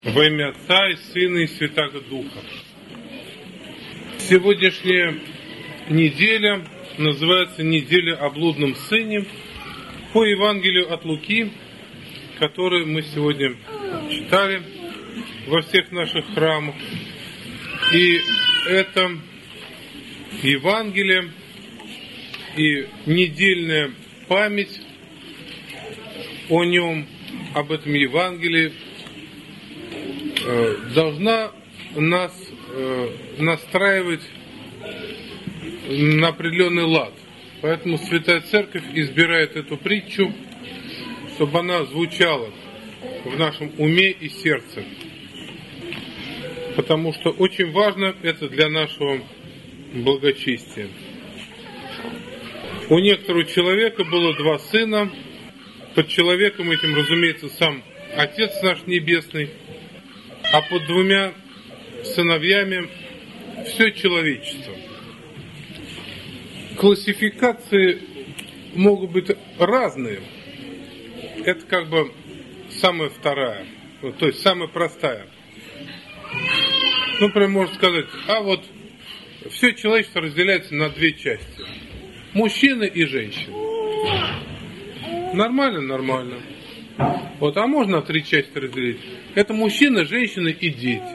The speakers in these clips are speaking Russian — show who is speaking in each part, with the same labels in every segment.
Speaker 1: Во имя Отца и Сына и Святаго Духа. Сегодняшняя неделя называется «Неделя о блудном сыне» по Евангелию от Луки, который мы сегодня читали во всех наших храмах. И это Евангелие и недельная память о нем, об этом Евангелии, должна нас настраивать на определенный лад. Поэтому Святая Церковь избирает эту притчу, чтобы она звучала в нашем уме и сердце. Потому что очень важно это для нашего благочестия. У некоторого человека было 2 сына. Под человеком этим, разумеется, сам Отец наш Небесный, а под 2 сыновьями все человечество. Классификации могут быть разные. Это как бы самая вторая, то есть самая простая. Например, можно сказать, все человечество разделяется на 2 части. Мужчины и женщины. Нормально? Нормально. А можно на 3 части разделить? Это мужчины, женщины и дети.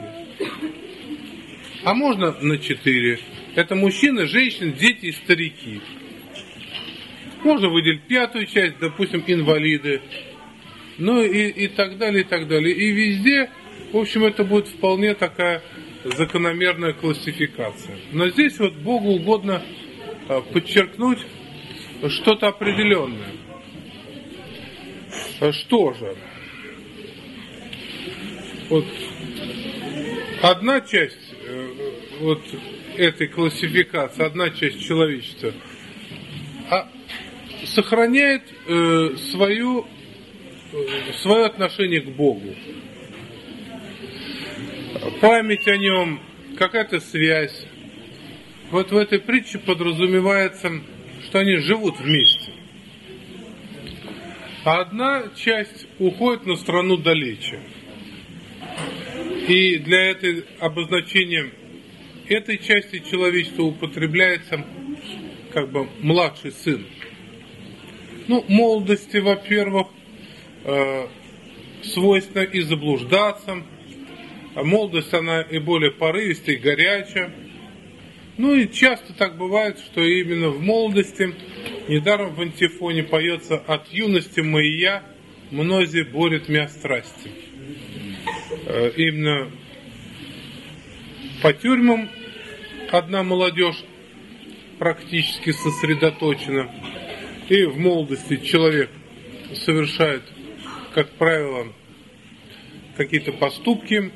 Speaker 1: А можно на 4. Это мужчины, женщины, дети и старики. Можно выделить 5-ю часть, допустим, инвалиды. Ну и так далее, и так далее. И везде, в общем, это будет вполне такая закономерная классификация. Но здесь Богу угодно подчеркнуть что-то определенное. Что же? Одна часть этой классификации, одна часть человечества сохраняет свое отношение к Богу. Память о нем, какая-то связь. В этой притче подразумевается, что они живут вместе. А одна часть уходит на страну далече. И для обозначения этой части человечества употребляется как бы младший сын. Молодости, во-первых, свойственно и заблуждаться. Молодость, она и более порывистая, и горячая. И часто так бывает, что именно в молодости, недаром в антифоне поется: «От юности моя мнози борет мя страсти». Именно по тюрьмам одна молодежь практически сосредоточена. И в молодости человек совершает, как правило, какие-то поступки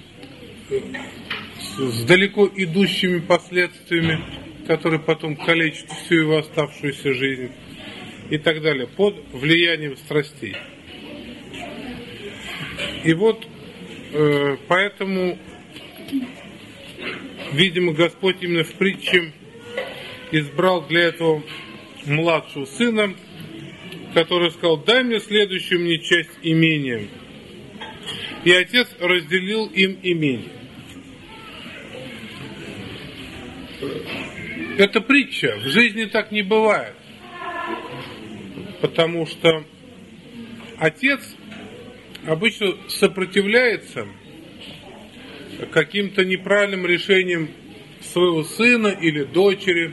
Speaker 1: с далеко идущими последствиями, которые потом калечат всю его оставшуюся жизнь и так далее, под влиянием страстей. И поэтому, видимо, Господь именно в притче избрал для этого младшего сына, который сказал: «Дай мне следующую мне часть имения». И отец разделил им имение. Это притча. В жизни так не бывает. Потому что отец обычно сопротивляется каким-то неправильным решениям своего сына или дочери.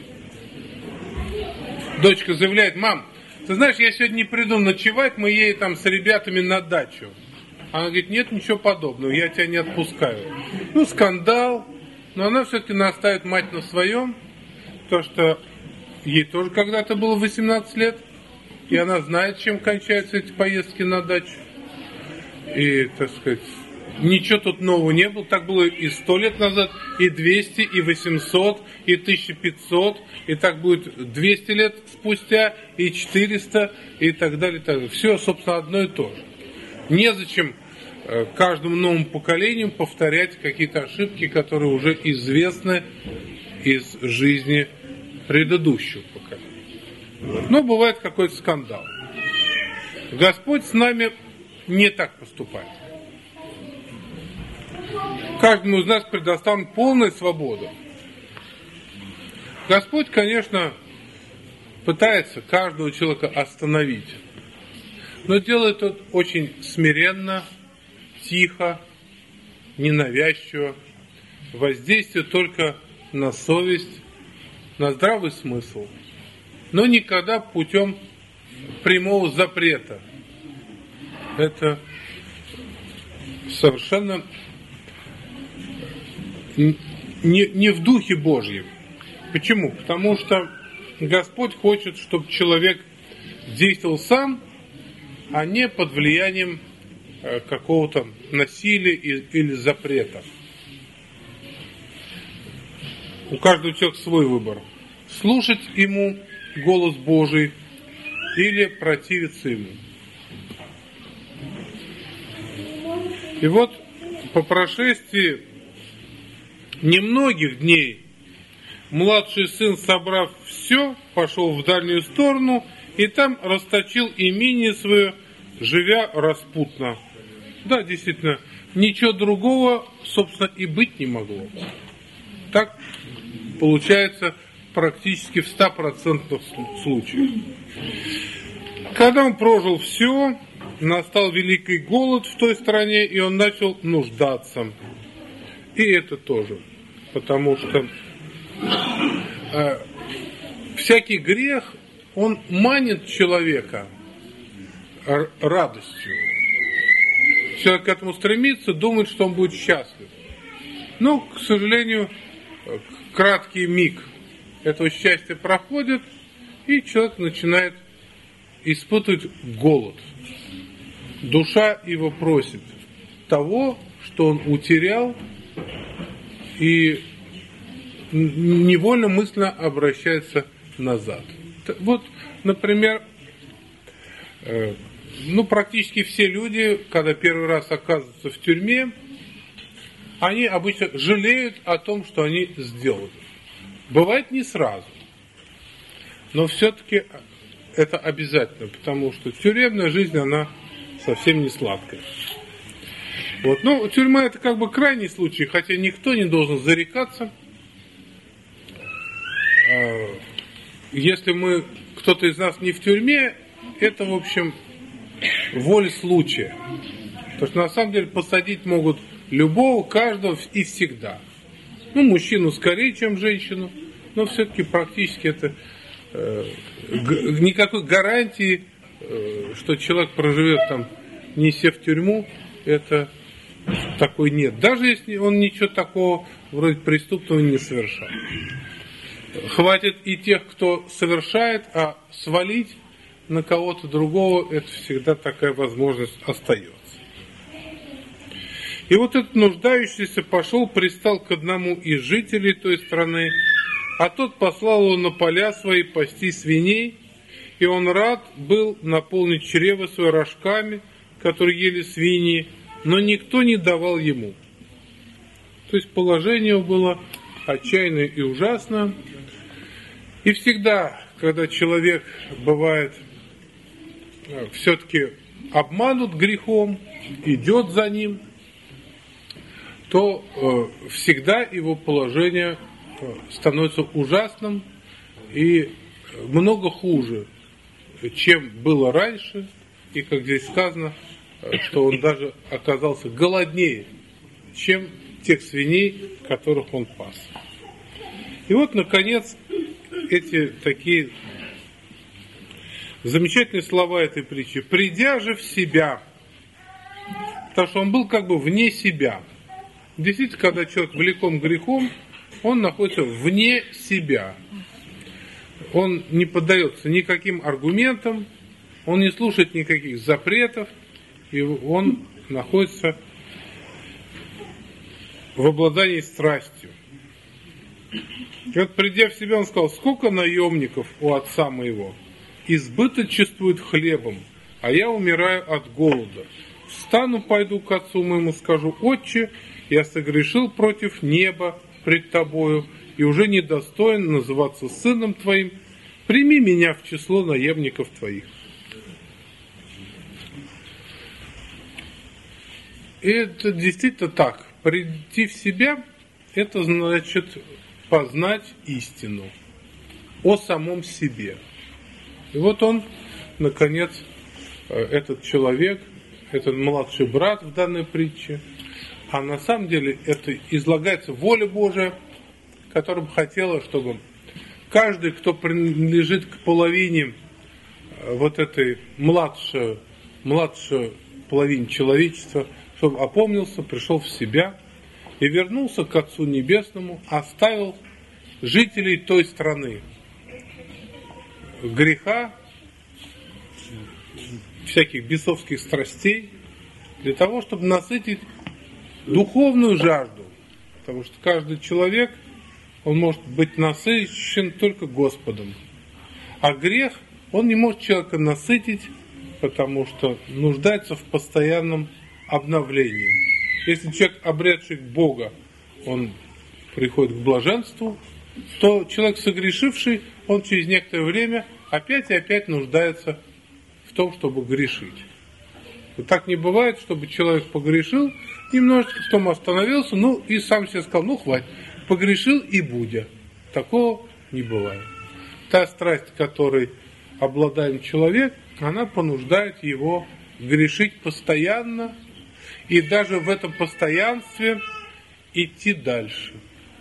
Speaker 1: Дочка заявляет: «Мам, ты знаешь, я сегодня не приду ночевать, мы едем с ребятами на дачу». Она говорит: «Нет, ничего подобного, я тебя не отпускаю». Скандал. Но она все-таки настаивает, мать, на своем, потому что ей тоже когда-то было 18 лет, и она знает, чем кончаются эти поездки на дачу. И, так сказать, ничего тут нового не было. Так было и 100 лет назад, и 200, и 800, и 1500, и так будет 200 лет спустя, и 400, и так далее, и так далее. Все, собственно, одно и то же. Незачем каждому новому поколению повторять какие-то ошибки, которые уже известны из жизни предыдущего поколения. Но бывает какой-то скандал. Господь с нами не так поступает. каждому из нас предоставлена полная свобода. Господь, конечно, пытается каждого человека остановить, но делает это очень смиренно, тихо, ненавязчиво, воздействие только на совесть, на здравый смысл, но никогда путем прямого запрета. Это совершенно не в духе Божьем. Почему? Потому что Господь хочет, чтобы человек действовал сам, а не под влиянием какого-то насилия или запрета. У каждого человека свой выбор. Слушать ему голос Божий или противиться ему. И вот по прошествии немногих дней младший сын, собрав все, пошел в дальнюю сторону и там расточил имение свое, живя распутно. Да, действительно, ничего другого, собственно, и быть не могло. Так получается практически в 100% случаях. Когда он прожил все, настал великий голод в той стране, и он начал нуждаться. И это тоже. Потому что всякий грех, он манит человека радостью. Человек к этому стремится, думает, что он будет счастлив. Но, к сожалению, краткий миг этого счастья проходит, и человек начинает испытывать голод. Душа его просит того, что он утерял, и невольно мысленно обращается назад. Вот, например, практически все люди, когда первый раз оказываются в тюрьме, они обычно жалеют о том, что они сделали. Бывает не сразу, но все-таки это обязательно, потому что тюремная жизнь, она совсем не сладкая. Вот. Тюрьма это как бы крайний случай, хотя никто не должен зарекаться. Если кто-то из нас не в тюрьме, это, в общем, воля случая. Потому что на самом деле посадить могут любого, каждого и всегда. Мужчину скорее, чем женщину, но все-таки практически это никакой гарантии, что человек проживет там, не сев в тюрьму, это такой нет. Даже если он ничего такого вроде преступного не совершал. Хватит и тех, кто совершает, а свалить на кого-то другого, это всегда такая возможность остается. И вот этот нуждающийся пошел, пристал к одному из жителей той страны, а тот послал его на поля свои пасти свиней, и он рад был наполнить чрево свое рожками, которые ели свиньи, но никто не давал ему. То есть положение его было отчаянное и ужасное. И всегда, когда человек бывает все-таки обманут грехом, идет за ним, то всегда его положение становится ужасным и много хуже, чем было раньше. И, как здесь сказано, что он даже оказался голоднее, чем тех свиней, которых он пас. И вот, наконец, эти такие замечательные слова этой притчи. «Придя же в себя», потому что он был как бы вне себя. Действительно, когда человек влеком грехом, он находится вне себя. Он не поддается никаким аргументам, он не слушает никаких запретов, и он находится в обладании страстью. И вот, придя в себя, он сказал: сколько наемников у отца моего избыточествует хлебом, а я умираю от голода. Встану, пойду к отцу моему, скажу: отче, я согрешил против неба пред тобою, и уже недостоин называться сыном твоим. Прими меня в число наемников твоих. И это действительно так. прийти в себя – это значит познать истину о самом себе. И вот он, наконец, этот человек, этот младший брат в данной притче, а на самом деле это излагается воля Божия, которая бы хотела, чтобы каждый, кто принадлежит к половине вот этой младшей половине человечества, чтобы опомнился, пришел в себя и вернулся к Отцу Небесному, оставил жителей той страны греха, всяких бесовских страстей, для того, чтобы насытить духовную жажду. Потому что каждый человек, он может быть насыщен только Господом. А грех, он не может человека насытить, потому что нуждается в постоянном обновлении. Если человек, обретший Бога, он приходит к блаженству, то человек, согрешивший, он через некоторое время опять и опять нуждается в том, чтобы грешить. И так не бывает, чтобы человек погрешил, немножечко потом остановился, и сам себе сказал, хватит, погрешил и будя. Такого не бывает. Та страсть, которой обладает человек, она понуждает его грешить постоянно, и даже в этом постоянстве идти дальше.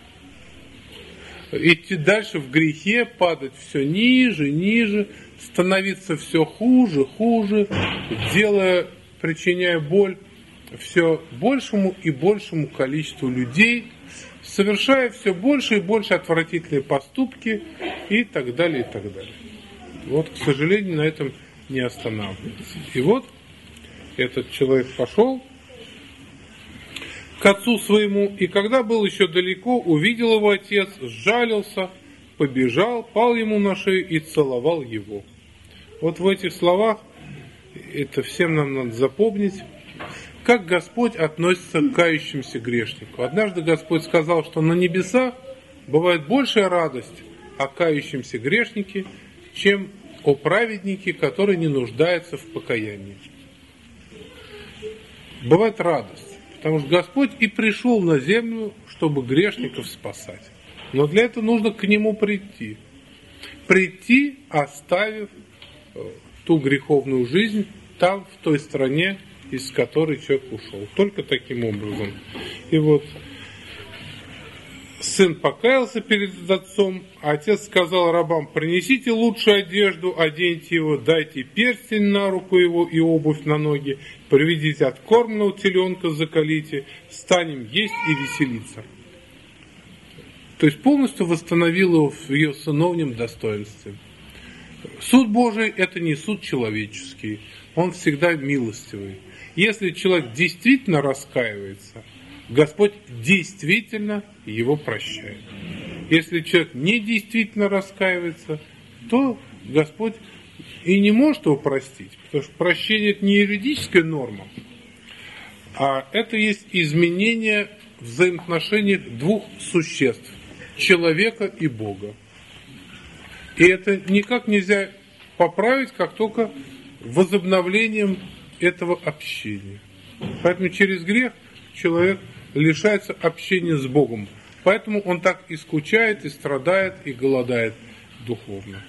Speaker 1: Идти дальше в грехе, падать все ниже, ниже, становиться все хуже, хуже, причиняя боль все большему и большему количеству людей, совершая все больше и больше отвратительные поступки и так далее, и так далее. Вот, к сожалению, на этом не останавливается. И вот этот человек пошел к отцу своему, и когда был еще далеко, увидел его отец, сжалился, побежал, пал ему на шею и целовал его. Вот в этих словах, это всем нам надо запомнить, как Господь относится к кающимся грешнику. Однажды Господь сказал, что на небесах бывает большая радость о кающемся грешнике, чем о праведнике, который не нуждается в покаянии. Бывает радость. Потому что Господь и пришел на землю, чтобы грешников спасать. Но для этого нужно к Нему прийти. Прийти, оставив ту греховную жизнь там, в той стране, из которой человек ушел. Только таким образом. И вот сын покаялся перед отцом, а отец сказал рабам: принесите лучшую одежду, оденьте его, дайте перстень на руку его и обувь на ноги, приведите откормленного теленка, заколите, станем есть и веселиться. То есть полностью восстановил его в ее сыновнем достоинстве. Суд Божий – это не суд человеческий, он всегда милостивый. Если человек действительно раскаивается, Господь действительно его прощает. Если человек не действительно раскаивается, то Господь и не может его простить, потому что прощение – это не юридическая норма, а это есть изменение взаимоотношений двух существ – человека и Бога. И это никак нельзя поправить, как только возобновлением этого общения. Поэтому через грех человек лишается общения с Богом. Поэтому он так и скучает, и страдает, и голодает духовно.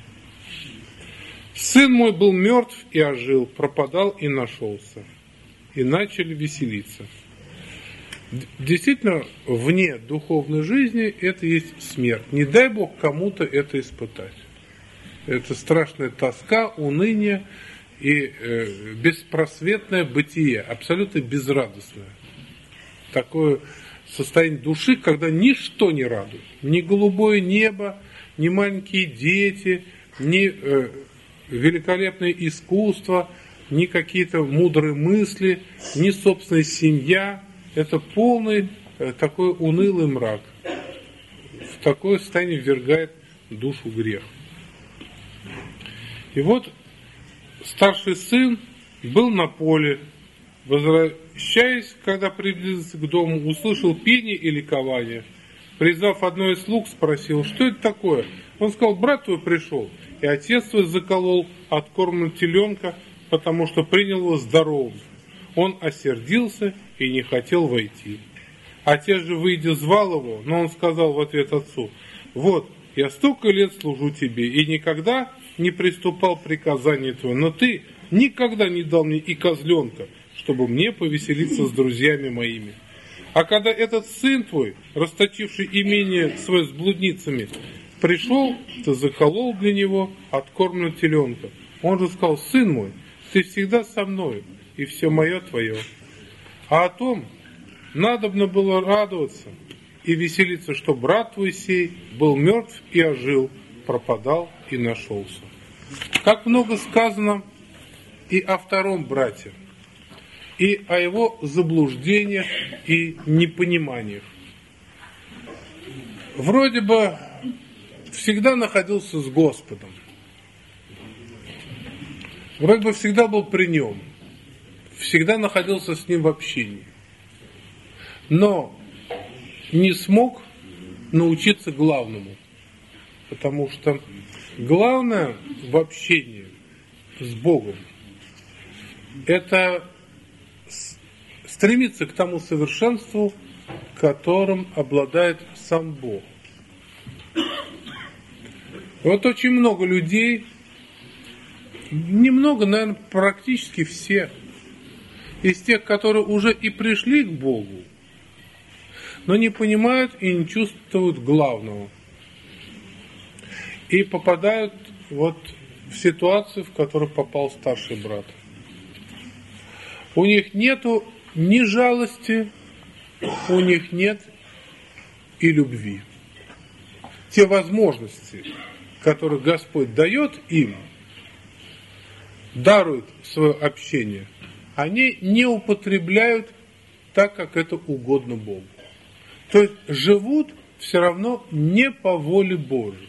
Speaker 1: Сын мой был мертв и ожил, пропадал и нашелся. И начали веселиться. Действительно, вне духовной жизни это есть смерть. Не дай Бог кому-то это испытать. Это страшная тоска, уныние и беспросветное бытие, абсолютно безрадостное. Такое состояние души, когда ничто не радует. Ни голубое небо, ни маленькие дети, ни великолепное искусство, ни какие-то мудрые мысли, ни собственная семья. Это полный такой унылый мрак. В такое состояние ввергает душу грех. И вот старший сын был на поле. Возвращаясь, когда приблизился к дому, услышал пение и ликование. Призвав одного из слуг, спросил: что это такое? Он сказал: брат твой пришел, и отец твой заколол откормленного теленка, потому что принял его здоровым. Он осердился и не хотел войти. Отец же, выйдя, звал его, но он сказал в ответ отцу: вот, я столько лет служу тебе и никогда не приступал к приказанию твоему, но ты никогда не дал мне и козленка, чтобы мне повеселиться с друзьями моими. А когда этот сын твой, расточивший имение свое с блудницами, пришел, ты заколол для него откормленного теленка. Он же сказал: сын мой, ты всегда со мною, и все мое твое. А о том надобно было радоваться и веселиться, что брат твой сей был мертв и ожил, пропадал и нашелся. Как много сказано и о втором брате, и о его заблуждениях и непониманиях. Вроде бы всегда находился с Господом, вроде бы всегда был при нем, всегда находился с ним в общении, но не смог научиться главному, потому что главное в общении с Богом – это стремиться к тому совершенству, которым обладает сам Бог. Вот очень много людей, немного, наверное, практически все, из тех, которые уже и пришли к Богу, но не понимают и не чувствуют главного. И попадают вот в ситуацию, в которую попал старший брат. У них нету ни жалости, у них нет и любви. Те возможности, которые Господь дает им, дарует свое общение, они не употребляют так, как это угодно Богу. То есть живут все равно не по воле Божьей.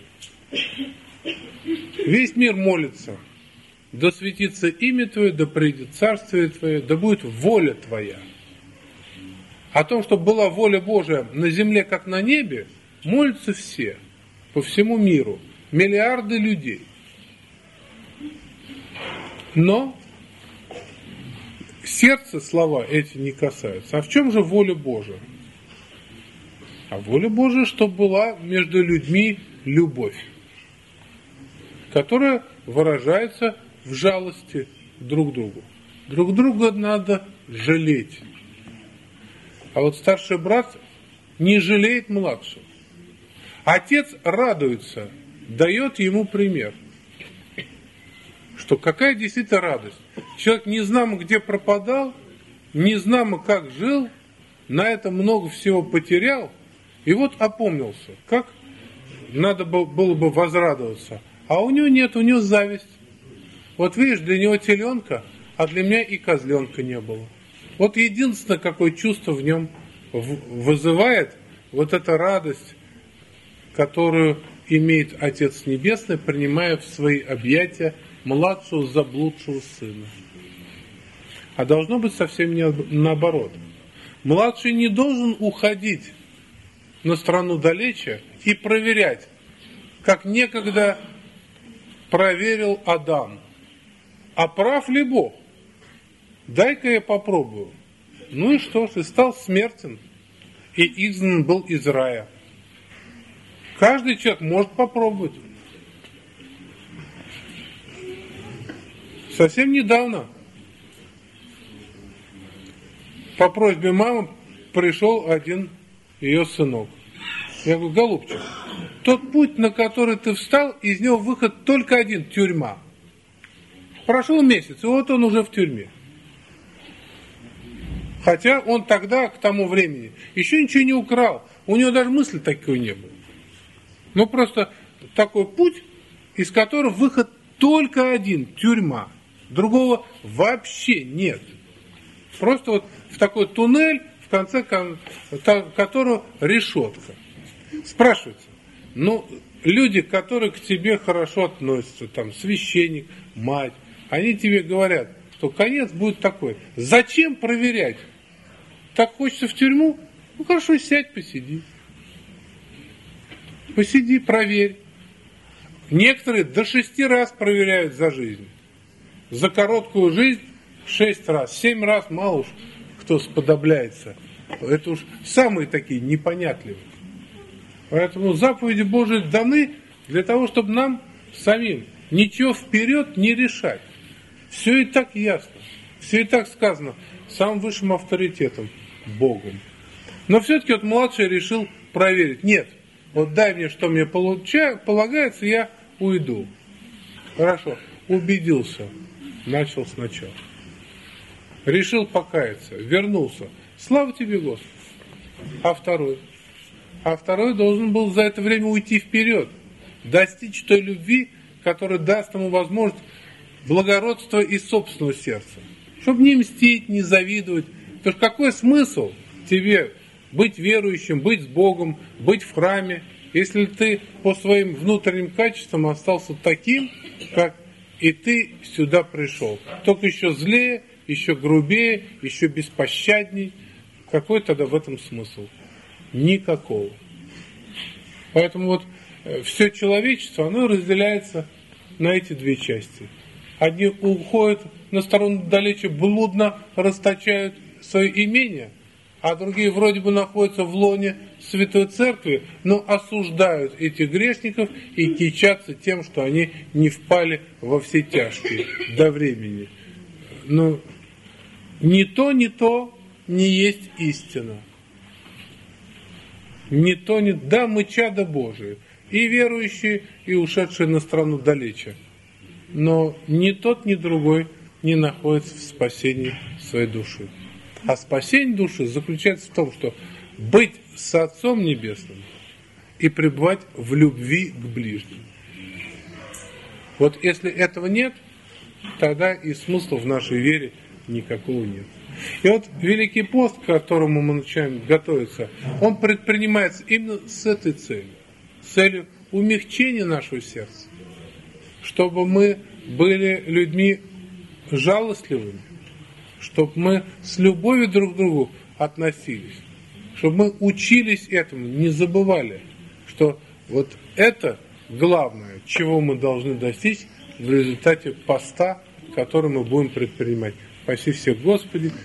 Speaker 1: Весь мир молится: да светится имя Твое, да придет царствие Твое, да будет воля Твоя. О том, чтобы была воля Божия на земле, как на небе, молятся все, по всему миру, миллиарды людей. Но сердце слова эти не касаются. А в чем же воля Божия? А воля Божия, чтобы была между людьми любовь, которая выражается в жалости друг к другу. Друг друга надо жалеть. А вот старший брат не жалеет младшего. Отец радуется, дает ему пример. Что какая действительно радость. Человек незнамо где пропадал, незнамо как жил, на это много всего потерял, и вот опомнился, как надо было бы возрадоваться. А у него нет, у него зависть. Вот видишь, для него теленка, а для меня и козленка не было. Вот единственное, какое чувство в нем вызывает вот эта радость, которую имеет Отец Небесный, принимая в свои объятия младшего заблудшего сына. А должно быть совсем наоборот. Младший не должен уходить на страну далече и проверять, как некогда проверил Адам. А прав ли Бог? Дай-ка я попробую. Ну и что ж, и стал смертен, и изгнан был из рая. Каждый человек может попробовать. Совсем недавно по просьбе мамы пришел один ее сынок. Я говорю: голубчик, тот путь, на который ты встал, из него выход только один – тюрьма. Прошел месяц, и вот он уже в тюрьме. Хотя он тогда, к тому времени, еще ничего не украл. У него даже мысли такой не было. Ну, просто такой путь, из которого выход только один – тюрьма. Другого вообще нет. Просто вот в такой туннель, в конце которого решетка. Спрашивается, ну, люди, которые к тебе хорошо относятся, там, священник, мать, они тебе говорят, что конец будет такой. Зачем проверять? Так хочется в тюрьму? Ну, хорошо, сядь, посиди. Посиди, проверь. Некоторые до 6 раз проверяют за жизнь. За короткую жизнь 6 раз. 7 раз мало уж кто сподобляется. это уж самые такие непонятливые. Поэтому заповеди Божии даны для того, чтобы нам самим ничего вперед не решать. Все и так ясно, все и так сказано самым высшим авторитетом, Богом. Но все-таки вот младший решил проверить. Нет, вот дай мне, что мне полагается, я уйду. Хорошо, убедился, начал сначала. Решил покаяться, вернулся. Слава тебе, Господи. А второй? А второй должен был за это время уйти вперед, достичь той любви, которая даст ему возможность благородства из собственного сердца. Чтобы не мстить, не завидовать. Потому что какой смысл тебе быть верующим, быть с Богом, быть в храме, если ты по своим внутренним качествам остался таким, как и ты сюда пришел. Только еще злее, еще грубее, еще беспощадней. Какой тогда в этом смысл? Никакого. Поэтому вот все человечество, оно разделяется на эти две части. Одни уходят на сторону далече, блудно расточают свои имения, а другие вроде бы находятся в лоне Святой Церкви, но осуждают этих грешников и кичатся тем, что они не впали во все тяжкие до времени. Но ни то не есть истина. Да, мы чада Божие, и верующие, и ушедшие на страну далече. Но ни тот, ни другой не находится в спасении своей души. А спасение души заключается в том, что быть с Отцом Небесным и пребывать в любви к ближним. Вот если этого нет, тогда и смысла в нашей вере никакого нет. И вот Великий пост, к которому мы начинаем готовиться, он предпринимается именно с этой целью. С целью умягчения нашего сердца. Чтобы мы были людьми жалостливыми. Чтобы мы с любовью друг к другу относились. Чтобы мы учились этому, не забывали, что вот это главное, чего мы должны достичь в результате поста, который мы будем предпринимать. Спаси всех, Господи,